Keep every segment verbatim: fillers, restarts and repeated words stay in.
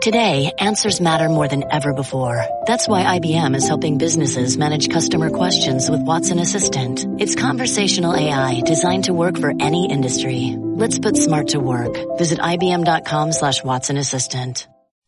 Today, answers matter more than ever before. That's why I B M is helping businesses manage customer questions with Watson Assistant. It's conversational A I designed to work for any industry. Let's put smart to work. Visit ibm.com slash Watson Assistant.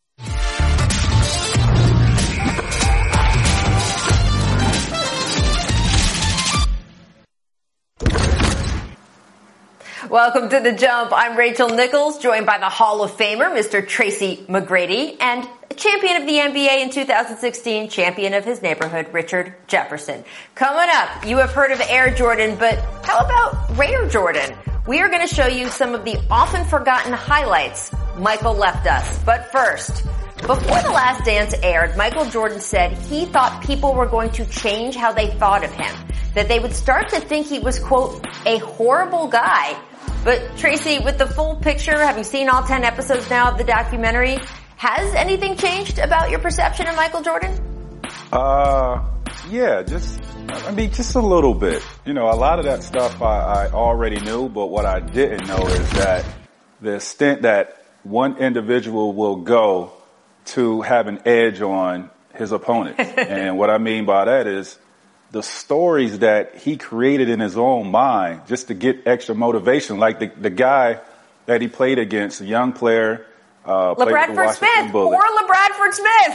Welcome to The Jump. I'm Rachel Nichols, joined by the Hall of Famer, Mister Tracy McGrady, and champion of the N B A in two thousand sixteen, champion of his neighborhood, Richard Jefferson. Coming up, you have heard of Air Jordan, but how about Rare Jordan? We are going to show you some of the often forgotten highlights Michael left us. But first, before The Last Dance aired, Michael Jordan said he thought people were going to change how they thought of him, that they would start to think he was, quote, a horrible guy. But Tracy, with the full picture, having seen all ten episodes now of the documentary, has anything changed about your perception of Michael Jordan? Uh, yeah, just, I mean, just a little bit. You know, a lot of that stuff I, I already knew, but what I didn't know is that the extent that one individual will go to have an edge on his opponent. And what I mean by that is the stories that he created in his own mind just to get extra motivation. Like the, the guy that he played against, a young player, uh, played with the LaBradford Smith, Bullets. or LaBradford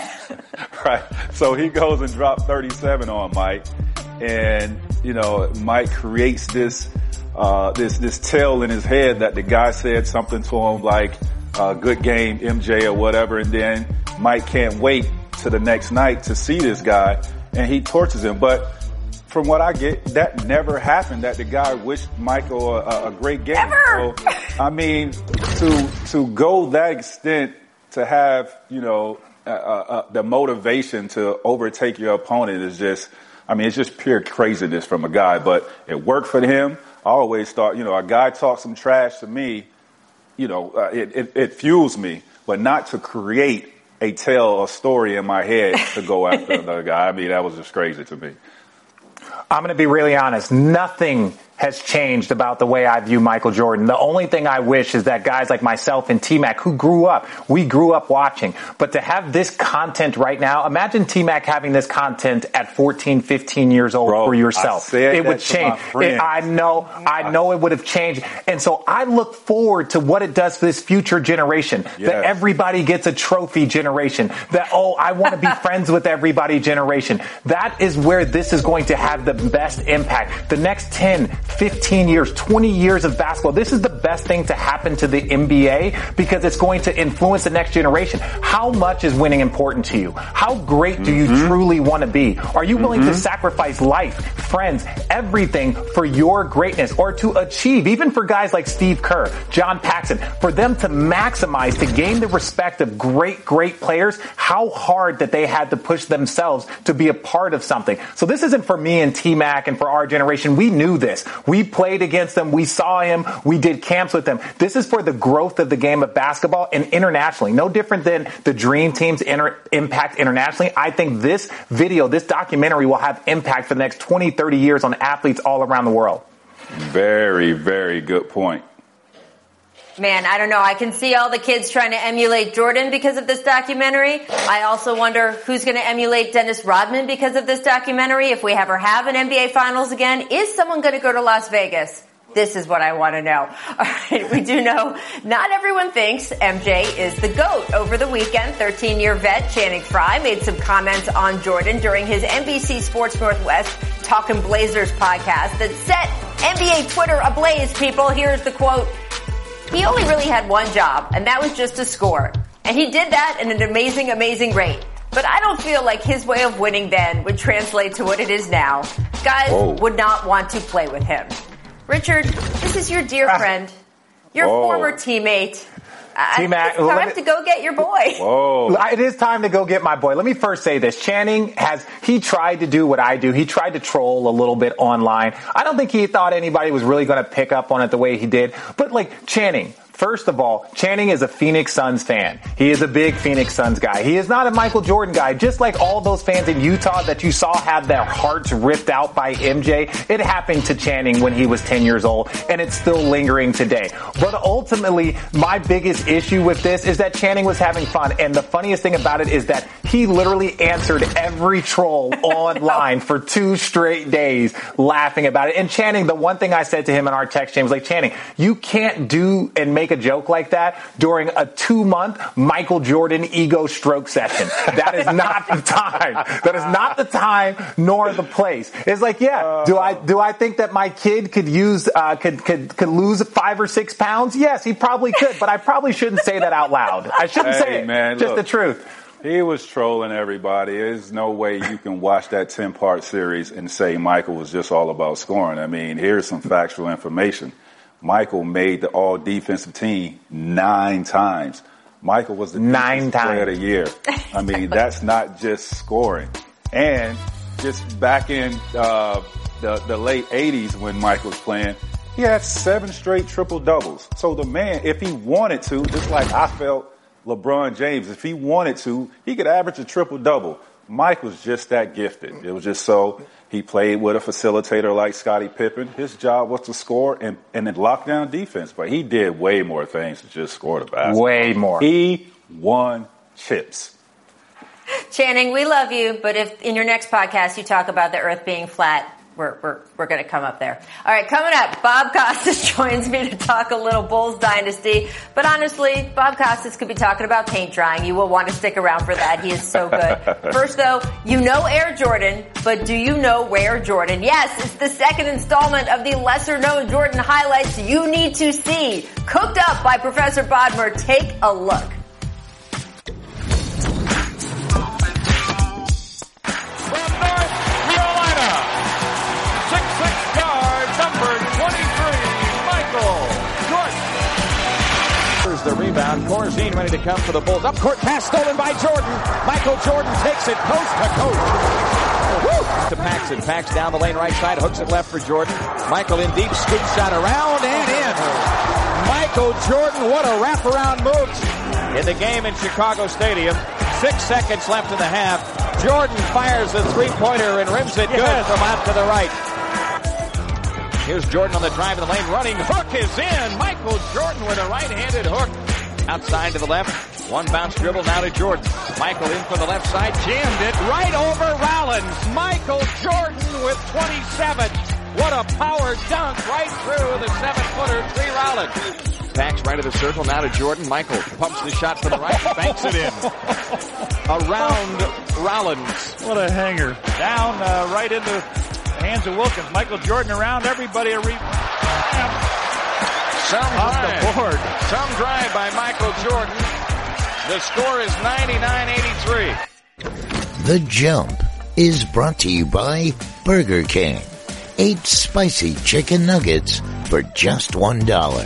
Smith. Right. So he goes and drops thirty-seven on Mike. And, you know, Mike creates this, uh, this, this tale in his head that the guy said something to him like, uh, good game, M J or whatever. And then Mike can't wait to the next night to see this guy and he tortures him. But from what I get, that never happened, that the guy wished Michael a, a great game. Ever. So, I mean, to, to go that extent to have, you know, uh, uh, the motivation to overtake your opponent is just, I mean, it's just pure craziness from a guy, but it worked for him. I always thought, you know, a guy talks some trash to me, you know, uh, it, it, it fuels me, but not to create a tale, a story in my head to go after another guy. I mean, that was just crazy to me. I'm going to be really honest. Nothing has changed about the way I view Michael Jordan. The only thing I wish is that guys like myself and T-Mac, who grew up, we grew up watching. But to have this content right now, imagine T-Mac having this content at fourteen, fifteen years old. Bro, for yourself. It would change. It, I know, I know it would have changed. And so I look forward to what it does for this future generation. Yes. That everybody gets a trophy generation. That, oh, I want to be friends with everybody generation. That is where this is going to have the best impact. The next ten, fifteen years, twenty years of basketball. This is the best thing to happen to the N B A because it's going to influence the next generation. How much is winning important to you? How great do you mm-hmm. truly want to be? Are you willing mm-hmm. to sacrifice life, friends, everything for your greatness or to achieve, even for guys like Steve Kerr, John Paxson, for them to maximize, to gain the respect of great, great players, how hard that they had to push themselves to be a part of something. So this isn't for me and T-Mac and for our generation. We knew this. We played against them. We saw him. We did camps with them. This is for the growth of the game of basketball and internationally. No different than the Dream Team's inter- impact internationally. I think this video, this documentary will have impact for the next twenty, thirty years on athletes all around the world. Very, very good point. Man, I don't know. I can see all the kids trying to emulate Jordan because of this documentary. I also wonder who's going to emulate Dennis Rodman because of this documentary. If we ever have an N B A Finals again, is someone going to go to Las Vegas? This is what I want to know. All right, we do know not everyone thinks M J is the GOAT. Over the weekend, thirteen-year vet Channing Frye made some comments on Jordan during his N B C Sports Northwest Talkin' Blazers podcast that set N B A Twitter ablaze, people. Here's the quote. He only really had one job, and that was just to score. And he did that at an amazing, amazing rate. But I don't feel like his way of winning then would translate to what it is now. Guys Whoa. would not want to play with him. Richard, this is your dear friend, your Whoa. former teammate. T-Mac, it's time me, to go get your boy. Whoa. It is time to go get my boy. Let me first say this. Channing has, he tried to do what I do. He tried to troll a little bit online. I don't think he thought anybody was really going to pick up on it the way he did. But like, Channing, First of all, Channing is a Phoenix Suns fan. He is a big Phoenix Suns guy. He is not a Michael Jordan guy. Just like all those fans in Utah that you saw have their hearts ripped out by M J, it happened to Channing when he was ten years old, and it's still lingering today. But ultimately, my biggest issue with this is that Channing was having fun, and the funniest thing about it is that he literally answered every troll online for two straight days laughing about it. And Channing, the one thing I said to him in our text chain was like, Channing, you can't do and make a joke like that during a two-month Michael Jordan ego stroke session. That is not the time. That is not the time nor the place. It's like, yeah, do I do I think that my kid could use uh, could could could lose five or six pounds? Yes, he probably could, but I probably shouldn't say that out loud. I shouldn't hey, say it. Man, just look, the truth. He was trolling everybody. There's no way you can watch that ten-part series and say Michael was just all about scoring. I mean, here's some factual information. Michael made the all-defensive team nine times. Michael was the nine times player of the year. I mean, that's not just scoring. And just back in uh, the, the late eighties when Michael was playing, he had seven straight triple-doubles. So the man, if he wanted to, just like I felt LeBron James, if he wanted to, he could average a triple-double. Mike was just that gifted. It was just so he played with a facilitator like Scottie Pippen. His job was to score and, and then lock down defense, but he did way more things than just score the basketball. Way more. He won chips. Channing, we love you, but if in your next podcast you talk about the earth being flat, we're we're we're going to come up there. All right, coming up, Bob Costas joins me to talk a little Bulls dynasty. But honestly, Bob Costas could be talking about paint drying. You will want to stick around for that. He is so good. First, though, you know Air Jordan, but do you know Rare Jordan? Yes, it's the second installment of the lesser-known Jordan highlights you need to see. Cooked up by Professor Bodmer. Take a look. The rebound. Corzine ready to come for the Bulls. Up court pass stolen by Jordan. Michael Jordan takes it coast to coast. Woo! To Paxson. Pax down the lane right side. Hooks it left for Jordan. Michael in deep. Scoop shot around and in. Michael Jordan, what a wraparound move in the game in Chicago Stadium. Six seconds left in the half. Jordan fires the three-pointer and rims it good yes. from out to the right. Here's Jordan on the drive in the lane, running. Hook is in. Michael Jordan with a right-handed hook. Outside to the left. One bounce dribble now to Jordan. Michael in from the left side. Jammed it right over Rollins. Michael Jordan with twenty-seven. What a power dunk right through the seven-footer. Three Rollins. Pax right of the circle now to Jordan. Michael pumps the shot from the right. Banks it in. Around Rollins. What a hanger. Down uh, right into hands of Wilkins. Michael Jordan around everybody. A re- Some drive. The board. Some drive by Michael Jordan. The score is ninety-nine eighty-three. The Jump is brought to you by Burger King. Eight spicy chicken nuggets for just one dollar.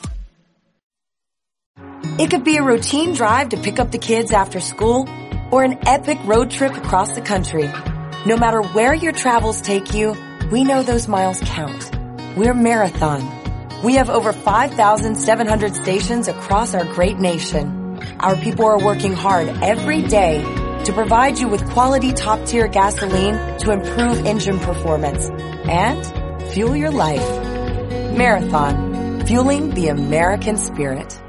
It could be a routine drive to pick up the kids after school or an epic road trip across the country. No matter where your travels take you, we know those miles count. We're Marathon. We have over five thousand seven hundred stations across our great nation. Our people are working hard every day to provide you with quality top-tier gasoline to improve engine performance and fuel your life. Marathon, fueling the American spirit.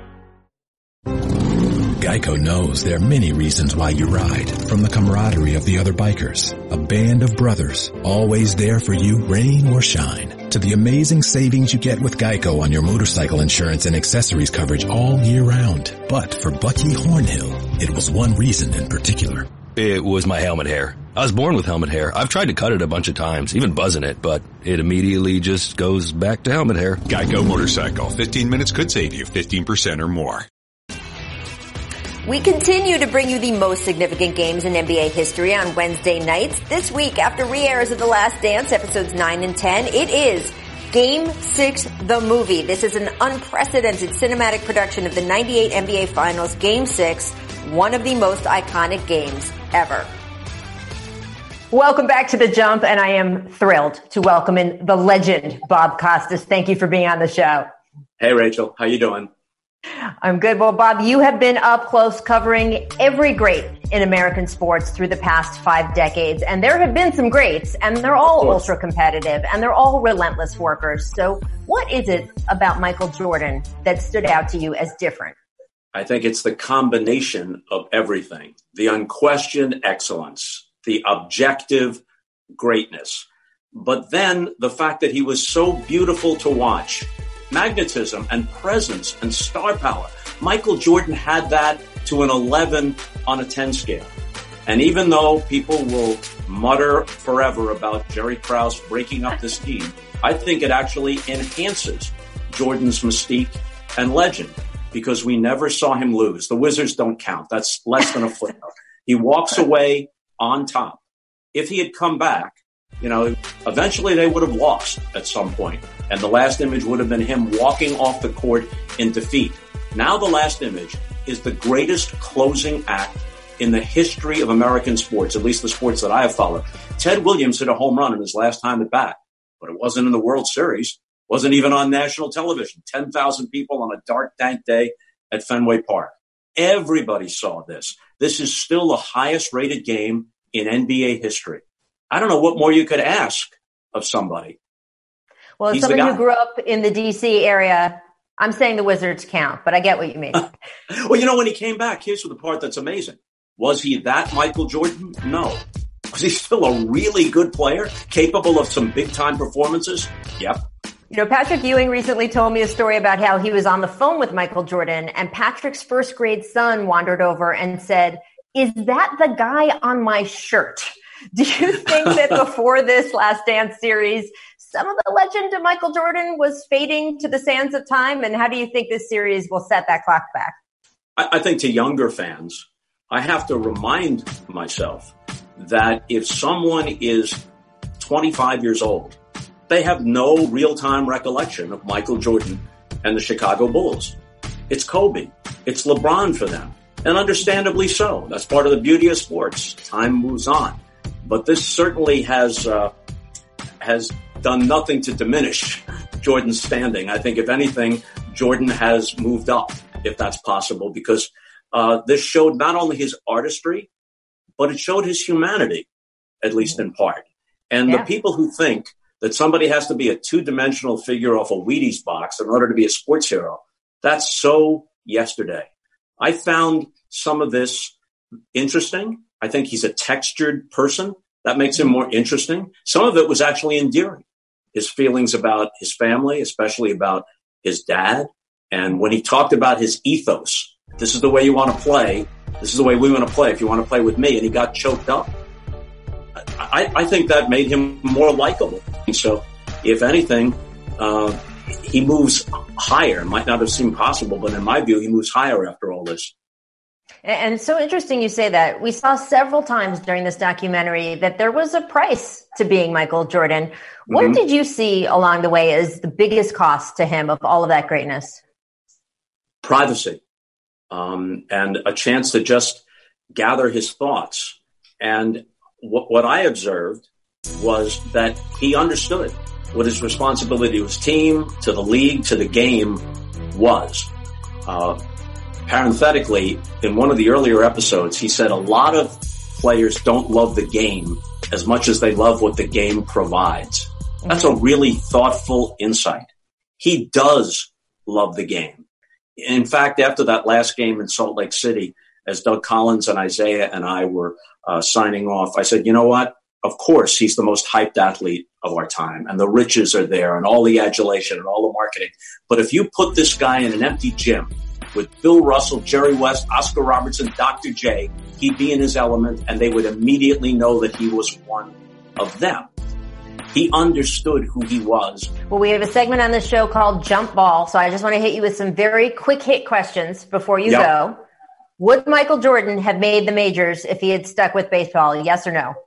Geico knows there are many reasons why you ride. From the camaraderie of the other bikers, a band of brothers, always there for you, rain or shine, to the amazing savings you get with Geico on your motorcycle insurance and accessories coverage all year round. But for Bucky Hornhill, it was one reason in particular. It was my helmet hair. I was born with helmet hair. I've tried to cut it a bunch of times, even buzzing it, but it immediately just goes back to helmet hair. Geico Motorcycle. fifteen minutes could save you fifteen percent or more. We continue to bring you the most significant games in N B A history on Wednesday nights. This week, after re-airs of The Last Dance, episodes nine and ten, it is Game six, the movie. This is an unprecedented cinematic production of the ninety-eight N B A Finals. Game six, one of the most iconic games ever. Welcome back to The Jump, and I am thrilled to welcome in the legend, Bob Costas. Thank you for being on the show. Hey, Rachel. How you doing? I'm good. Well, Bob, you have been up close covering every great in American sports through the past five decades. And there have been some greats, and they're all ultra competitive, and they're all relentless workers. So what is it about Michael Jordan that stood out to you as different? I think it's the combination of everything. The unquestioned excellence, the objective greatness, but then the fact that he was so beautiful to watch. Magnetism and presence and star power. Michael Jordan had that to an eleven on a ten scale. And even though people will mutter forever about Jerry Krause breaking up this team, I think it actually enhances Jordan's mystique and legend because we never saw him lose. The Wizards don't count. That's less than a footnote. He walks away on top. If he had come back, you know, eventually they would have lost at some point. And the last image would have been him walking off the court in defeat. Now the last image is the greatest closing act in the history of American sports, at least the sports that I have followed. Ted Williams hit a home run in his last time at bat, but it wasn't in the World Series, wasn't even on national television. ten thousand people on a dark, dank day at Fenway Park. Everybody saw this. This is still the highest rated game in N B A history. I don't know what more you could ask of somebody. Well, as someone who grew up in the D C area, I'm saying the Wizards count, but I get what you mean. Well, you know, when he came back, here's the part that's amazing. Was he that Michael Jordan? No. Was he still a really good player, capable of some big-time performances? Yep. You know, Patrick Ewing recently told me a story about how he was on the phone with Michael Jordan, and Patrick's first grade son wandered over and said, "Is that the guy on my shirt?" Do you think that before this Last Dance series, some of the legend of Michael Jordan was fading to the sands of time? And how do you think this series will set that clock back? I, I think to younger fans, I have to remind myself that if someone is twenty-five years old, they have no real-time recollection of Michael Jordan and the Chicago Bulls. It's Kobe. It's LeBron for them. And understandably so. That's part of the beauty of sports. Time moves on. But this certainly has uh, has done nothing to diminish Jordan's standing. I think, if anything, Jordan has moved up, if that's possible, because uh, this showed not only his artistry, but it showed his humanity, at least in part. And yeah. the people who think that somebody has to be a two-dimensional figure off a Wheaties box in order to be a sports hero, that's so yesterday. I found some of this interesting. I think he's a textured person. That makes him more interesting. Some of it was actually endearing. His feelings about his family, especially about his dad. And when he talked about his ethos, this is the way you want to play. This is the way we want to play if you want to play with me. And he got choked up. I, I think that made him more likable. So if anything, uh, he moves higher. It might not have seemed possible, but in my view, he moves higher after all this. And it's so interesting you say that. We saw several times during this documentary that there was a price to being Michael Jordan. What mm-hmm. did you see along the way as the biggest cost to him of all of that greatness? Privacy, um, and a chance to just gather his thoughts. And what, what I observed was that he understood what his responsibility to his team, to the league, to the game was. Uh, Parenthetically, in one of the earlier episodes, he said a lot of players don't love the game as much as they love what the game provides. That's a really thoughtful insight. He does love the game. In fact, after that last game in Salt Lake City, as Doug Collins and Isaiah and I were uh, signing off, I said, you know what? Of course, he's the most hyped athlete of our time, and the riches are there and all the adulation and all the marketing. But if you put this guy in an empty gym, with Bill Russell, Jerry West, Oscar Robertson, Doctor J, he'd be in his element, and they would immediately know that he was one of them. He understood who he was. Well, we have a segment on the show called Jump Ball, so I just want to hit you with some very quick hit questions before you yep. go. Would Michael Jordan have made the majors if he had stuck with baseball, yes or no?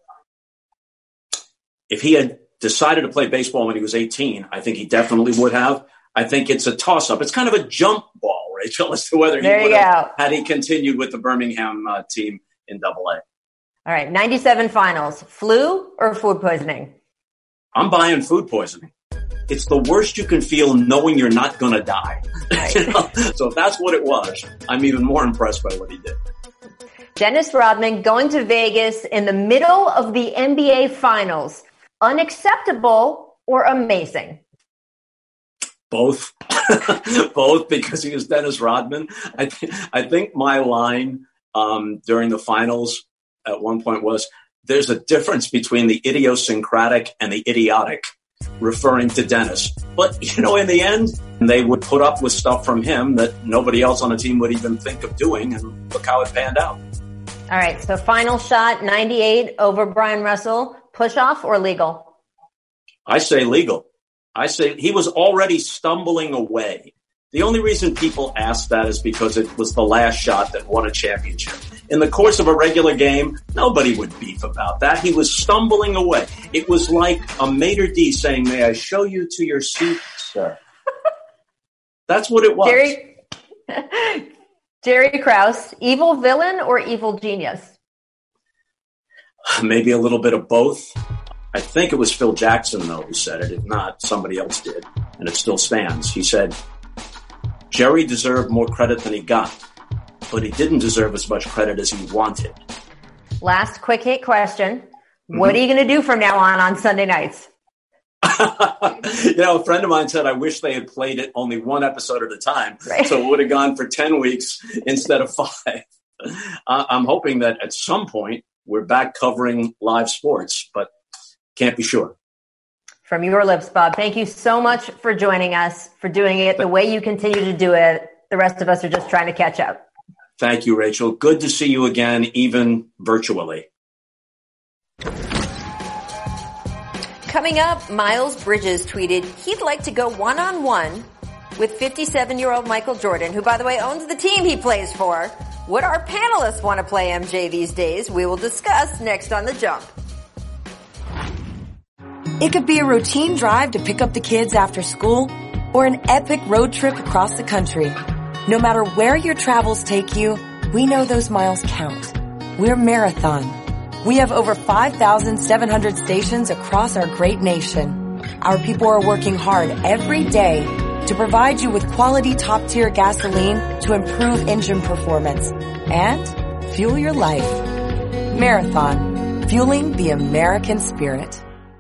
If he had decided to play baseball when he was eighteen, I think he definitely would have. I think it's a toss-up. It's kind of a jump ball, Rachel, as to whether he would have had he continued with the Birmingham uh, team in Double A. All right, ninety-seven finals. Flu or food poisoning? I'm buying food poisoning. It's the worst you can feel knowing you're not going to die. Right. You know? So if that's what it was, I'm even more impressed by what he did. Dennis Rodman going to Vegas in the middle of the N B A Finals. Unacceptable or amazing? Both. Both, because he was Dennis Rodman. I, th- I think my line um, during the finals at one point was, there's a difference between the idiosyncratic and the idiotic, referring to Dennis. But, you know, in the end, they would put up with stuff from him that nobody else on the team would even think of doing, and look how it panned out. All right, so final shot, ninety-eight over Brian Russell. Push off or legal? I say legal. I say he was already stumbling away. The only reason people ask that is because it was the last shot that won a championship. In the course of a regular game, nobody would beef about that. He was stumbling away. It was like a maitre d' saying, may I show you to your seat, sir? That's what it was. Jerry, Jerry Krause, evil villain or evil genius? Maybe a little bit of both. I think it was Phil Jackson, though, who said it. If not, somebody else did. And it still stands. He said, Jerry deserved more credit than he got, but he didn't deserve as much credit as he wanted. Last quick hit question. Mm-hmm. What are you going to do from now on on Sunday nights? You know, a friend of mine said, I wish they had played it only one episode at a time. Right. So it would have gone for ten weeks instead of five. uh, I'm hoping that at some point we're back covering live sports, but can't be sure. From your lips, Bob, thank you so much for joining us, for doing it the way you continue to do it. The rest of us are just trying to catch up. Thank you, Rachel. Good to see you again, even virtually. Coming up, Miles Bridges tweeted he'd like to go one-on-one with fifty-seven-year-old Michael Jordan, who, by the way, owns the team he plays for. Would our panelists want to play M J these days? We will discuss next on The Jump. It could be a routine drive to pick up the kids after school or an epic road trip across the country. No matter where your travels take you, we know those miles count. We're Marathon. We have over five thousand seven hundred stations across our great nation. Our people are working hard every day to provide you with quality top-tier gasoline to improve engine performance and fuel your life. Marathon, fueling the American spirit.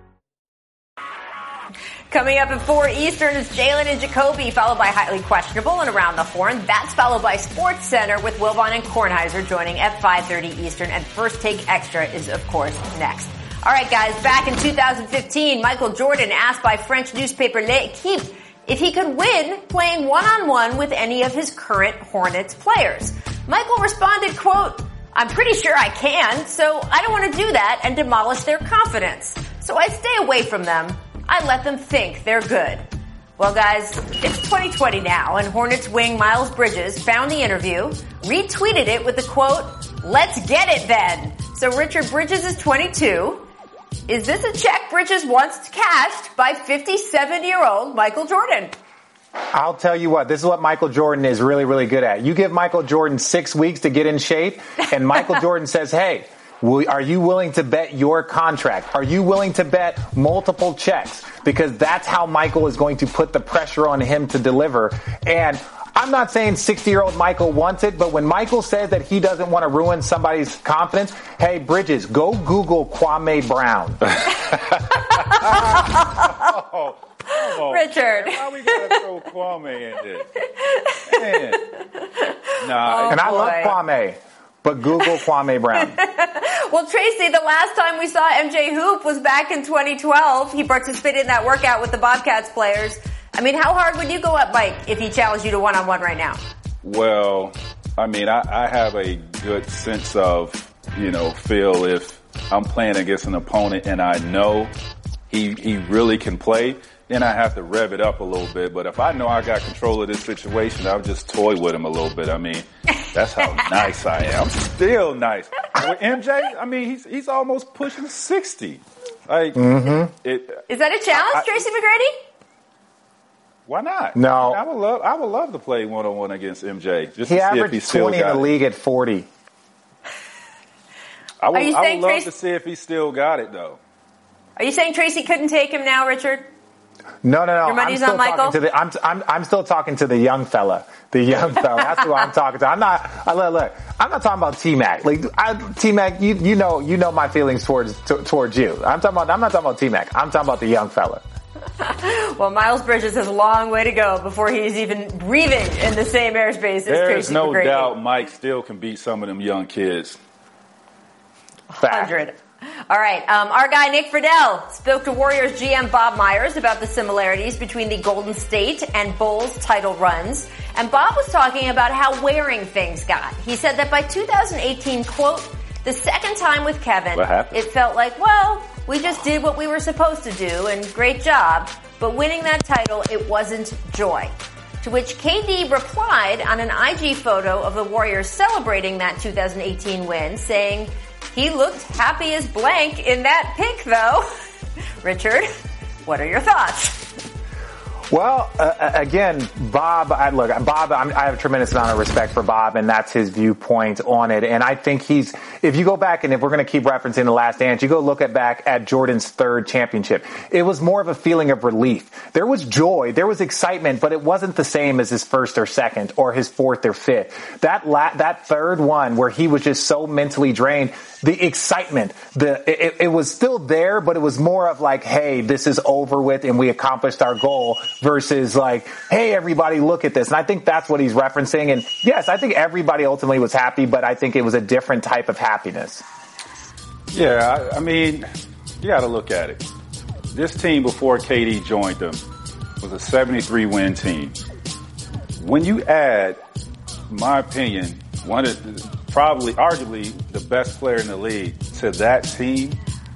Coming up at four Eastern is Jalen and Jacoby, followed by Highly Questionable and Around the Horn. That's followed by Sports Center with Wilbon and Kornheiser joining at five thirty Eastern. And First Take Extra is, of course, next. All right, guys, back in two thousand fifteen, Michael Jordan asked by French newspaper L'Equipe if he could win playing one-on-one with any of his current Hornets players. Michael responded, quote, I'm pretty sure I can, so I don't want to do that and demolish their confidence. So I stay away from them. I let them think they're good. Well, guys, it's twenty twenty now, and Hornets wing Miles Bridges found the interview, retweeted it with the quote, let's get it then. So Richard, Bridges is twenty-two. Is this a check Bridges wants cashed by fifty-seven-year-old Michael Jordan? I'll tell you what, this is what Michael Jordan is really, really good at. You give Michael Jordan six weeks to get in shape, and Michael Jordan says, hey, are you willing to bet your contract? Are you willing to bet multiple checks? Because that's how Michael is going to put the pressure on him to deliver. And I'm not saying sixty-year-old Michael wants it, but when Michael says that he doesn't want to ruin somebody's confidence, hey, Bridges, go Google Kwame Brown. oh, oh, Richard. Man, why we gotta throw Kwame in this? Man. Nah, oh, and I boy. love Kwame. But Google Kwame Brown. Well, Tracy, the last time we saw M J hoop was back in twenty twelve. He participated in that workout with the Bobcats players. I mean, how hard would you go up, Mike, if he challenged you to one-on-one right now? Well, I mean, I, I have a good sense of, you know, feel if I'm playing against an opponent and I know he he really can play, then I have to rev it up a little bit. But if I know I got control of this situation, I'll just toy with him a little bit. I mean, that's how nice I am. I'm still nice. With M J, I mean, he's he's almost pushing sixty. Like, mm-hmm. it, is that a challenge, I, Tracy McGrady? Why not? No, I would love. I would love to play one on one against M J. Just he to averaged see if he still twenty in the it. league at forty. I would, Are you I saying would love Tracy, to see if he still got it, though. Are you saying Tracy couldn't take him now, Richard? No, no, no. Your money's I'm still on Michael? talking to the, I'm, I'm, I'm still talking to the young fella. The young fella. That's who I'm talking to. I'm not, I, look, look, I'm not talking about T-Mac. Like, I, T-Mac, you, you know, you know my feelings towards, t- towards you. I'm talking about, I'm not talking about T-Mac. I'm talking about the young fella. Well, Miles Bridges has a long way to go before he's even breathing in the same airspace as There's Tracy no McGrady. doubt Mike still can beat some of them young kids. one hundred. All right. Um, our guy Nick Friedel spoke to Warriors G M Bob Myers about the similarities between the Golden State and Bulls title runs. And Bob was talking about how wearing things got. He said that by two thousand eighteen, quote, the second time with Kevin, it felt like, well, we just did what we were supposed to do and great job. But winning that title, it wasn't joy. To which K D replied on an I G photo of the Warriors celebrating that two thousand eighteen win, saying, he looked happy as blank in that pic, though. Richard, what are your thoughts? Well, uh, again, Bob, I, look, Bob, I'm, I have a tremendous amount of respect for Bob, and that's his viewpoint on it. And I think he's, if you go back, and if we're going to keep referencing The Last Dance, you go look at back at Jordan's third championship. It was more of a feeling of relief. There was joy, there was excitement, but it wasn't the same as his first or second or his fourth or fifth. That la- that third one where he was just so mentally drained, the excitement, the it, it was still there, but it was more of like, hey, this is over with and we accomplished our goal, versus like, hey, everybody, look at this. And I think that's what he's referencing. And yes, I think everybody ultimately was happy, but I think it was a different type of happiness. Yeah, I, I mean, you got to look at it. This team before K D joined them was a seventy-three win team. When you add, in my opinion, one of the, probably, arguably, the best player in the league to that team,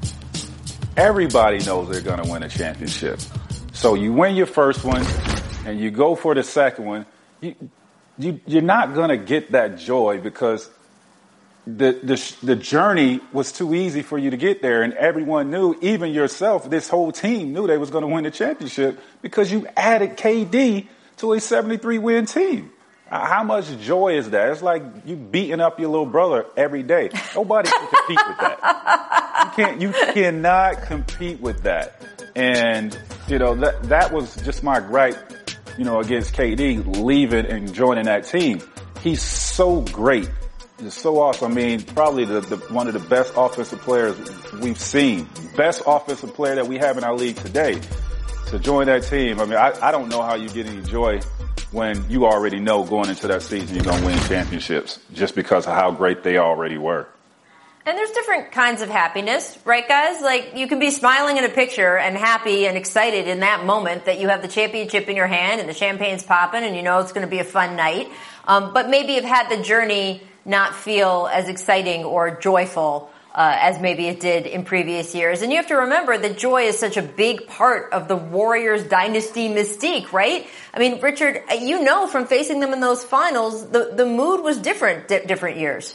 everybody knows they're going to win a championship. So you win your first one and you go for the second one. You, you, you're not going to get that joy because the, the, the journey was too easy for you to get there. And everyone knew, even yourself, this whole team knew they was going to win the championship because you added K D to a seventy-three win team. How much joy is that? It's like you beating up your little brother every day. Nobody can compete with that. You can't, you cannot compete with that. And, you know, that, that was just my gripe, you know, against K D leaving and joining that team. He's so great. He's so awesome. I mean, probably the, the, one of the best offensive players we've seen. Best offensive player that we have in our league today. To join that team, I mean, I, I don't know how you get any joy when you already know going into that season you're going to win championships just because of how great they already were. And there's different kinds of happiness, right, guys? Like, you can be smiling in a picture and happy and excited in that moment that you have the championship in your hand and the champagne's popping and you know it's going to be a fun night. Um, but maybe have had the journey not feel as exciting or joyful Uh, as maybe it did in previous years. And you have to remember that joy is such a big part of the Warriors dynasty mystique, right? I mean, Richard, you know from facing them in those finals, the, the mood was different di- different years.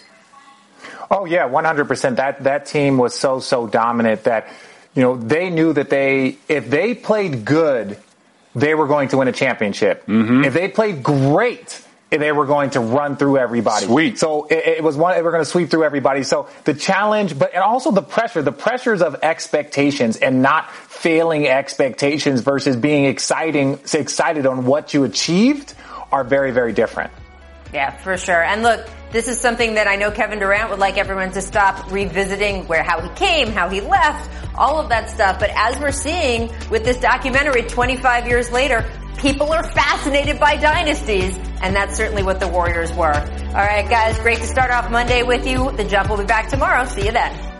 Oh, yeah, one hundred percent. That, that team was so, so dominant that, you know, they knew that they, if they played good, they were going to win a championship. Mm-hmm. If they played great, they were going to run through everybody. Sweet. So it, it was one, they were going to sweep through everybody. So the challenge, but and also the pressure, the pressures of expectations and not failing expectations versus being exciting, excited on what you achieved are very, very different. Yeah, for sure. And look, this is something that I know Kevin Durant would like everyone to stop revisiting, where how he came, how he left, all of that stuff. But as we're seeing with this documentary twenty-five years later, people are fascinated by dynasties, and that's certainly what the Warriors were. All right, guys, great to start off Monday with you. The Jump will be back tomorrow. See you then.